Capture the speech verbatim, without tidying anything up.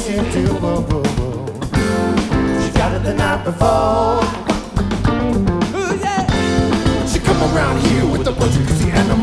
she do, whoa, whoa, whoa. She got it the night before. Ooh, yeah. She come around here with a bunch of crazy animals.